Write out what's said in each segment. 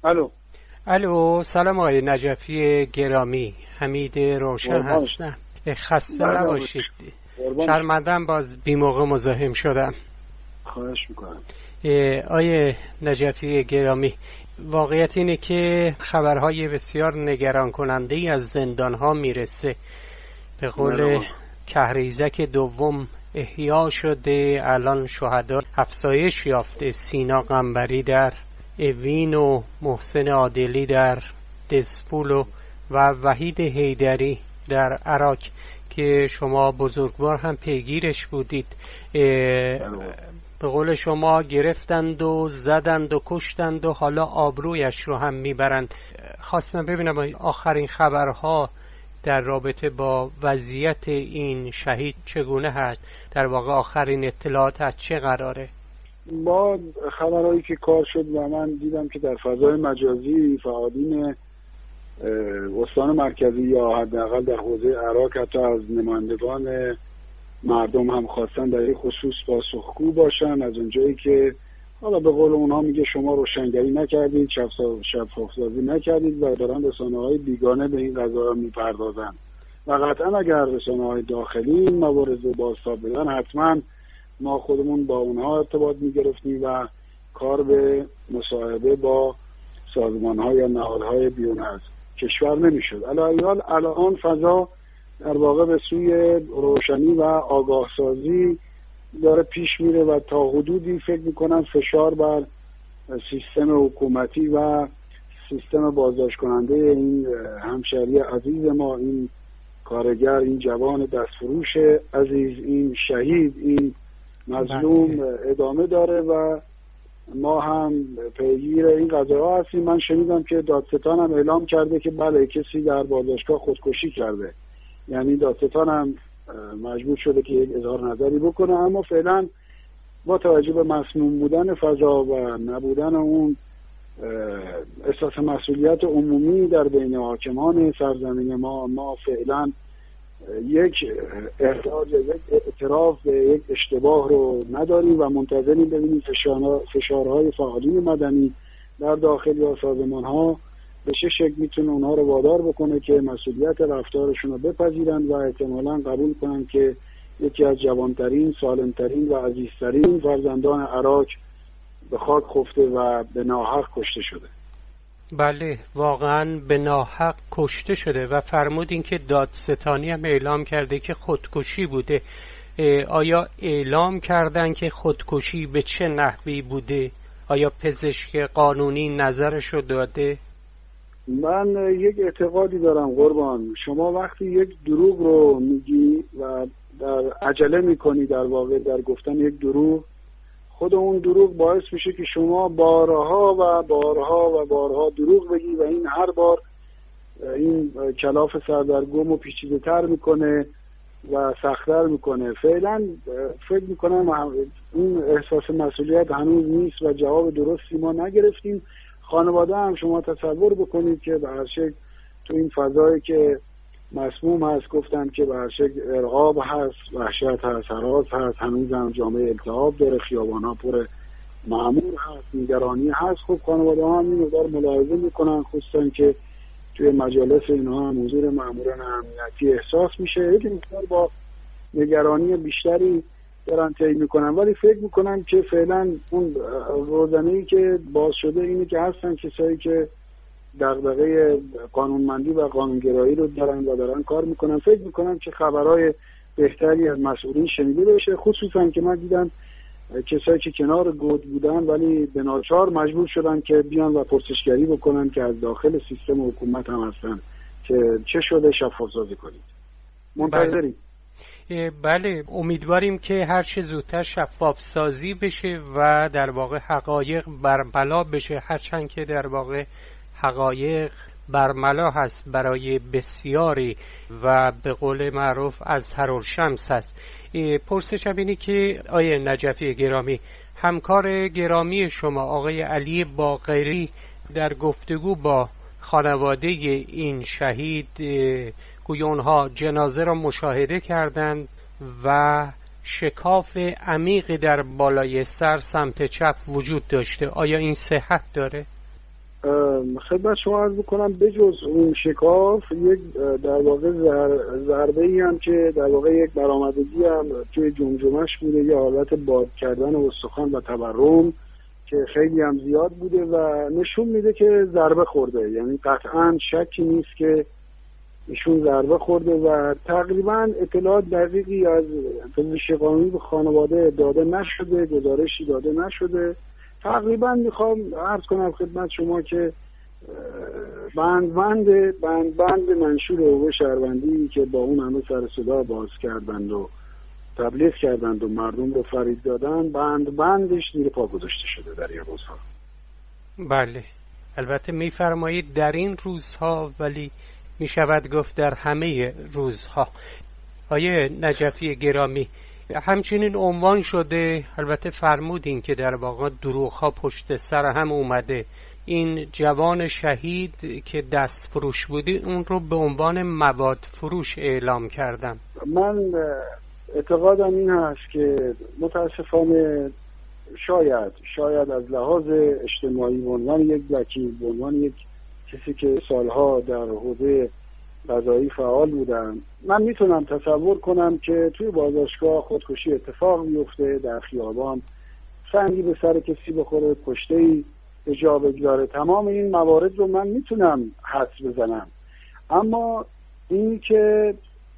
الو، سلام آقای نجفی گرامی، حمید روشن هستم. خسته نباشید. شرمندم باز بی موقع مزاحم شدم. خواهش میکنم. آقای نجفی گرامی، واقعیت اینه که خبرهای بسیار نگران کننده ای از زندانها میرسه. به قول کهریزک دوم احیا شده، الان شهدا افزایش یافته. سینا قنبری در اوین و محسن عادلی در دسپول و وحید حیدری در عراق که شما بزرگوار هم پیگیرش بودید. به قول شما گرفتند و زدند و کشتند و حالا آبرویش رو هم میبرند. خواستم ببینم آخرین خبرها در رابطه با وضعیت این شهید چگونه هست؟ در واقع آخرین اطلاعات از چه قراره؟ با خبرهایی که کار شد و من دیدم که در فضای مجازی فعالین استان مرکزی یا حداقل در حوزه عراق حتی از نمایندگان مردم هم خواستن در این خصوص پاسخگو باشن، از اونجایی که حالا به قول اونها میگه شما روشنگری نکردید، شفاف‌سازی نکردید و دارن رسانه‌های بیگانه به این قضایا میپردازن و قطعا اگر رسانه‌های داخلی این موارد رو بازتاب بدن حتما ما خودمون با اونها ارتباط میگرفتیم و کار به مصاحبه با سازمان‌ها یا نهادهای بیرون از کشور نمیشد. الان فضا در واقع به سوی روشنی و آگاه سازی داره پیش میره و تا حدودی فکر میکنم فشار بر سیستم حکومتی و سیستم بازداشت کننده این همشهری عزیز ما، این کارگر، این جوان دستفروش عزیز، این شهید، این مظلوم ادامه داره و ما هم پیگیر این قضایا هستیم. من شنیدم که دادستان هم اعلام کرده که بله کسی در بازداشتگاه خودکشی کرده، یعنی دادستان هم مجبور شده که یک اظهار نظری بکنه، اما فعلا با توجه به مسموم بودن فضا و نبودن اون احساس مسئولیت عمومی در بین حاکمان سرزمین ما فعلا یک احتجاج، یک اعتراف به یک اشتباه رو نداریم و منتظریم ببینیم فشارهای فعالین مدنی در داخل یا سازمان ها به چه شکل میتونه اونها رو وادار بکنه که مسئولیت رفتارشون رو بپذیرن و احتمالاً قبول کنن که یکی از جوانترین، سالمترین و عزیزترین فرزندان عراق به خاک خفته و به ناحق کشته شده. بله، واقعا به ناحق کشته شده و فرمودین که دادستانی هم اعلام کرده که خودکشی بوده. آیا اعلام کردن که خودکشی به چه نحوی بوده؟ آیا پزشک قانونی نظرشو داده؟ من یک اعتقادی دارم قربان، شما وقتی یک دروغ رو میگی و در عجله میکنی در واقع در گفتن یک دروغ، خود اون دروغ باعث میشه که شما بارها و بارها و بارها دروغ بگی و این هر بار این کلاف سردرگم و پیچیده تر میکنه و سخت‌تر میکنه. فعلا فکر میکنم اون احساس مسئولیت هنوز نیست و جواب درستی ما نگرفتیم. خانواده هم شما تصور بکنید که به هر شکل تو این فضایی که مسموم هست، گفتن که به هر شکل ارعاب هست، وحشت هست، هراس هست، هنوز هم جامعه التهاب داره، خیابان‌ها پر مأمور هست، نگرانی هست. خب خانواده ها هم این مقدار ملاحظه میکنن، خصوصا که توی مجالس اینها هم حضور مأموران امنیتی احساس میشه، یک مقدار با نگرانی بیشتری دارن طی میکنن، ولی فکر میکنم که فعلا اون روزنه‌ای که باز شده اینه که هستن کسایی که دغدغه قانونمندی و قانونگرایی رو دارن و دارن کار میکنن. فکر میکنم که خبرهای بهتری از مسئولین شنیده بشه، خصوصا که من دیدم کسایی که کنار گود بودن ولی به ناچار مجبور شدن که بیان و پرسشگری بکنن که از داخل سیستم حکومت هم هستن که چه شده شفاف سازی کنید. منتظریم. بله، امیدواریم که هر چه زودتر شفاف سازی بشه و در واقع حقایق برملا بشه، هرچند که در واقع حقایق برملا هست برای بسیاری و به قول معروف از هرالشمس هست. پرسشم اینه که آقای نجفی گرامی، همکار گرامی شما آقای علی باقری در گفتگو با خانواده این شهید گویا اونها جنازه را مشاهده کردند و شکاف عمیقی در بالای سر سمت چپ وجود داشته. آیا این صحت داره؟ خدمت شما عرض بکنم بجز اون شکاف یک در واقع ضربه ای هم که در واقع یک برآمدگی هم توی جمجمش بوده، یه حالت باد کردن استخوان و تورم که خیلی هم زیاد بوده و نشون میده که ضربه خورده، یعنی قطعا شکی نیست که ایشون ضربه خورده و تقریبا اطلاعات دقیقی از پزشک قانونی به خانواده داده نشده، گزارشی داده نشده. تقریبا میخوام عرض کنم خدمت شما که بند منشور حقوق شهروندی که با اون همه سر صدا باز کردند و تبلیغ کردند و مردم رو فریب دادن، بندش زیر پا گذاشته شده در این روزها. بله، البته میفرمایید در این روزها، ولی میشود گفت در همه روزها. آیه نجفی گرامی، همچنین عنوان شده، البته فرمودین که در واقع دروغ‌ها پشت سر هم اومده. این جوان شهید که دست فروش بودی اون رو به عنوان مواد فروش اعلام کردم. من اعتقادم این هست که متاسفانه شاید از لحاظ اجتماعی به عنوان یک وکیل، به عنوان یک کسی که سالها در حوزه قضایی فعال بودم، من میتونم تصور کنم که توی بازداشتگاه خودکشی اتفاق میفته، در خیابان سنگی به سر کسی بخوره، کشته‌ای به جا بگذاره. تمام این موارد رو من میتونم حدس بزنم، اما این که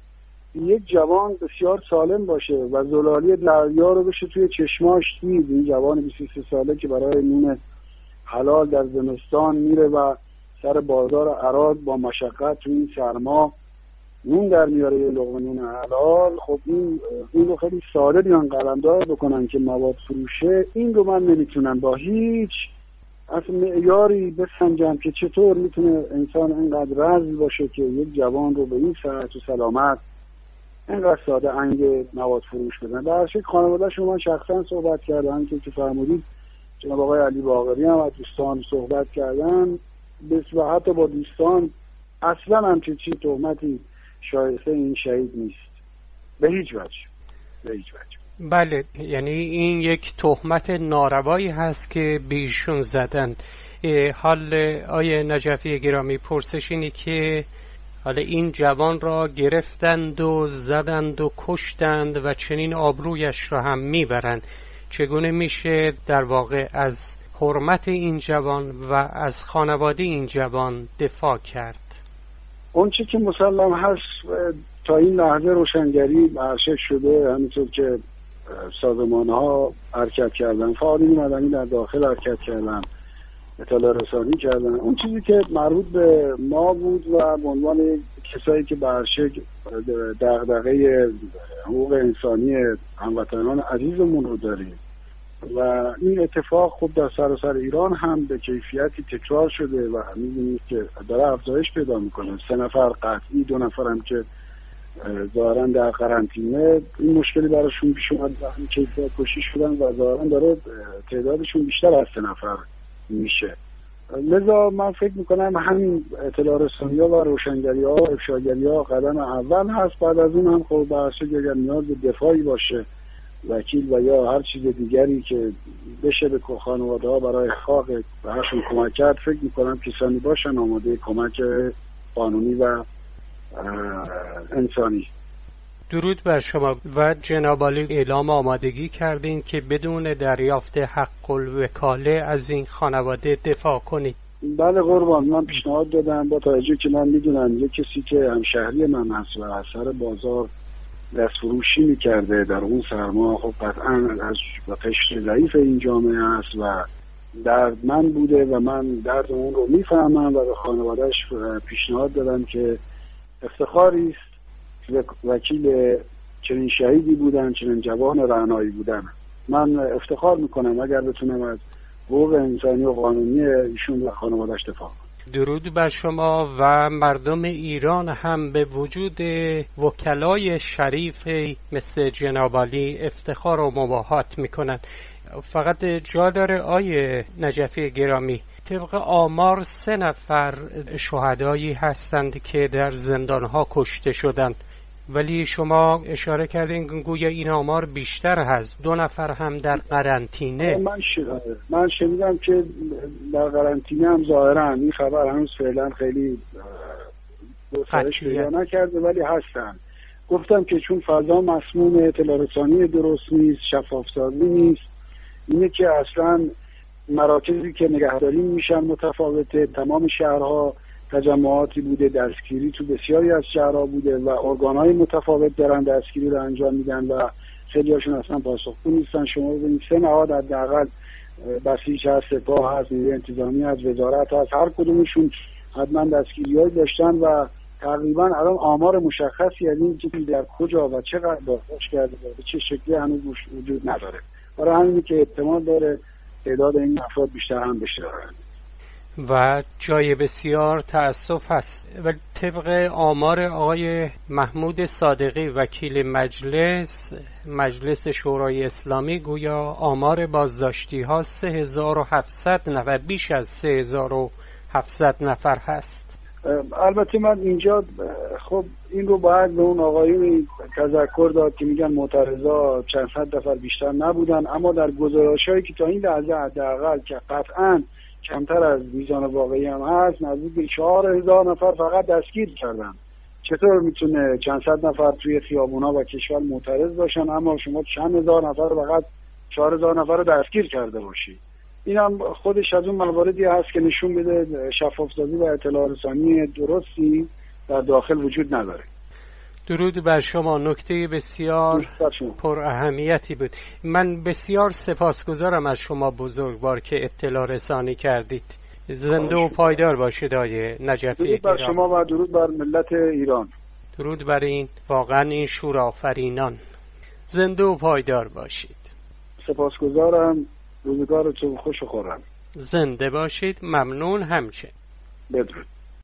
یک جوان بسیار سالم باشه و زلالی دریا رو بشه توی چشماش دید، این جوان 23 ساله که برای نون حلال در زمستان میره و سر بازار عراق با مشقت توی این سرما نون در میاره، یه لقمه نون حلال. خب این رو خیلی ساده بیان قلمداد بکنن که مواد فروشه. این رو من نمیتونم با هیچ اصلا معیاری بسنجم که چطور میتونه انسان اینقدر رذل باشه که یک جوان رو به این صحت و سلامت اینقدر ساده انگ مواد فروش بدن. در حال خانواده شما شخصا صحبت کردن که فرمودید، جناب آقای علی باقری هم از دوستان صحبت کردن، و حتی با دوستان اصلا همچین تهمتی شایسته این شهید نیست به هیچ وجه. بله، یعنی این یک تهمت ناروایی هست که بیشون زدن. حال آیه نجفی گرامی، پرسش اینی که حالا این جوان را گرفتند و زدند و کشتند و چنین آبرویش را هم میبرند. چگونه میشه در واقع از حرمت این جوان و از خانواده این جوان دفاع کرد؟ اون چی که مسلم هست تا این لحظه روشنگری برشک شده، همینطور که سازمان‌ها حرکت کردن، فعالین مدنی در داخل حرکت کردن، اطلاع رسانی کردن. اون چیزی که مربوط به ما بود و به عنوان کسایی که برشک دغدغه حقوق انسانی هموطنان عزیزمون رو داریم و این اتفاق خب در سراسر ایران هم به کیفیتی تکرار شده و می‌بینید که داره افزایش پیدا میکنه. 3 نفر قطعی، 2 نفر هم که ظاهراً در قرنطینه این مشکلی براشون پیش اومد و هم کیفیت کشی شدن و ظاهراً داره تعدادشون بیشتر از 3 نفر میشه. لذا من فکر میکنم همین اطلاع رسانی‌ها و روشنگری‌ها و افشاگری‌ها قدم اول هست. بعد از اون هم خب برشک اگر نیاز به دفاعی باشه، وکیل و یا هر چیز دیگری که بشه به خانواده‌ها برای احقاق بهشون کمک کرد، فکر میکنم کسانی باشن آماده کمک قانونی و انسانی. درود بر شما. و جناب عالی اعلام آمادگی کردین که بدون دریافت حق الوکاله از این خانواده دفاع کنید. بله قربان، من پیشنهاد دادم با توجه که من میدونم یک کسی که همشهری من هست و از سر بازار دست فروشی میکرده در اون سرما، خب قطعا از قشر ضعیف این جامعه است و دردمند بوده و من درد اون رو میفهمم و به خانوادهش پیشنهاد دادم که افتخاری است وکیل چنین شهیدی بودن، چنین جوان رعنایی بودن. من افتخار میکنم اگر بتونم از حقوق انسانی و قانونی ایشون و خانواده‌اش دفاع کنم. درود بر شما. و مردم ایران هم به وجود وکلای شریف مثل جناب عالی افتخار و مباهات میکنن. فقط جا داره آیه نجفی گرامی، طبق آمار 3 نفر شهدایی هستند که در زندانها کشته شدند. ولی شما اشاره کردین گویا این آمار بیشتر هست، 2 نفر هم در قرنطینه. من شنیدم که در قرنطینه هم ظاهرا این خبر هنوز فعلا خیلی گسترش پیدا نکرده ولی هستن. گفتم که چون فضا مسموم، اطلاع رسانی درست نیست، شفاف سازی نیست، اینه که اصلا مراکزی که نگهداری میشن متفاوته، تمام شهرها تجمعاتی بوده، دستگیری تو بسیاری از شهرها بوده و ارگانهای متفاوت دارن دستگیری رو انجام میدن و خیلی هاشون اصلا پاسخگو نیستن. شما ببینید 3 نهاد حداقل، بسیج هست، سپاه هست، نیروی انتظامی هست، وزارت هست، هر کدومشون حتما دستگیری‌های داشتن و تقریبا الان آمار مشخصی از این که در کجا و چقدر بازداشت کرده و به چه شکلی هنوز وجود نداره. برای همینه که احتمال داره تعداد این افراد بیشتر هم بشه و جای بسیار تأسف هست. و طبق آمار آقای محمود صادقی وکیل مجلس شورای اسلامی، گویا آمار بازداشتی ها 3700 نفر، بیش از 3700 نفر هست. البته من اینجا خب این رو باید به اون آقایون تذکر داد که میگن معترضا چند صد نفر بیشتر نبودن، اما در گزارش‌هایی که تا این لحظه حداقل که قطعاً کمتر از میزان واقعی هم هست، نزدیک به 4000 نفر فقط دستگیر کردن. چطور میتونه چند صد نفر توی خیابونا و کشور معترض باشن اما شما چند هزار نفر فقط 4000 نفر رو دستگیر کرده باشی؟ این هم خودش از اون مواردی هست که نشون بده شفاف‌سازی و اطلاع رسانی درستی در داخل وجود نداره. درود بر شما، نکته بسیار پر اهمیتی بود. من بسیار سپاسگزارم از شما بزرگوار که اطلاع رسانی کردید. زنده و پایدار باشید آقای نجفی. درود بر شما و درود بر ملت ایران. درود بر این واقعا این شورآفرینان. زنده و پایدار باشید. سپاسگزارم. روزگارتون خوش و خرم. زنده باشید. ممنون همچنین. بدرود.